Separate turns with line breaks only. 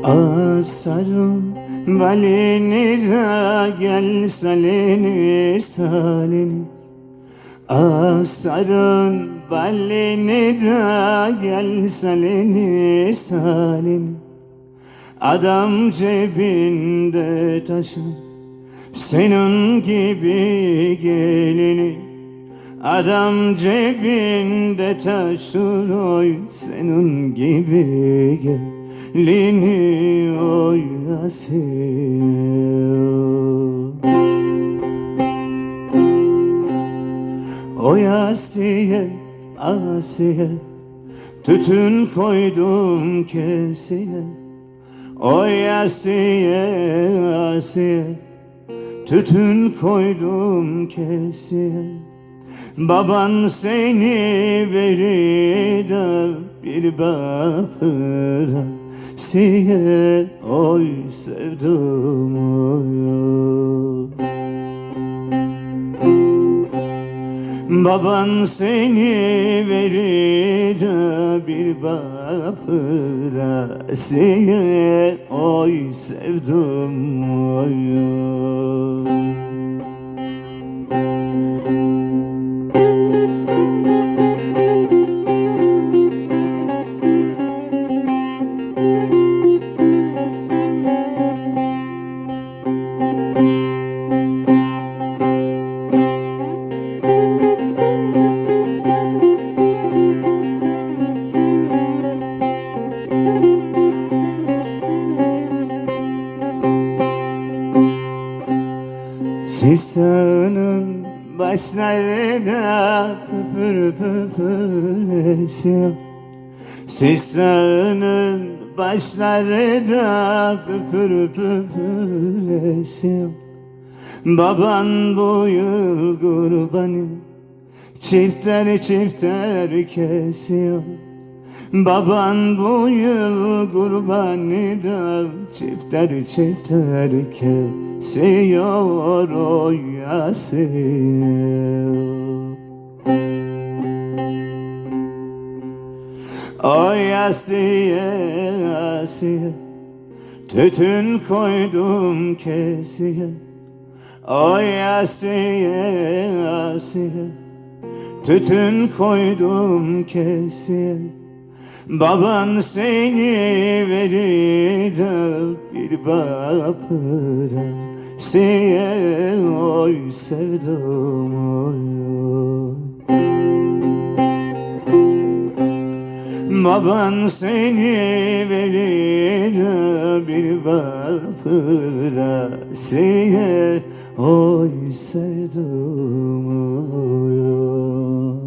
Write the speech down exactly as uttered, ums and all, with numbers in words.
Asarım balini da gel salini salini. Asarın balini da gel salini salini. Adam cebinde taşın senin gibi gelini. Adam cebinde taşır oy senin gibi gelini oy Asiye. Oy Asiye, Asiye, tütün koydum keseye. Oy Asiye, Asiye, tütün koydum keseye. Baban seni verir de bir bakıra siye, oy sevdum oy. Baban seni verir de bir bakıra siye, oy sevdum oy. Sistanın başlarına püpür püpür esiyor. Sistanın başlarına püpür püpür esiyor. Baban bu yıl kurbanı çifter çifter kesiyor. Baban bu yıl kurbanı da çifter çifter kesiyor oy Asiye. Oy Asiye, Asiye, tütün koydum keseye. Oy Asiye, Asiye, tütün koydum keseye. Baban seni verir de bir bakıra siye, oy sevdum oy. Baban seni verir de bir bakıra siye, oy sevdum oy.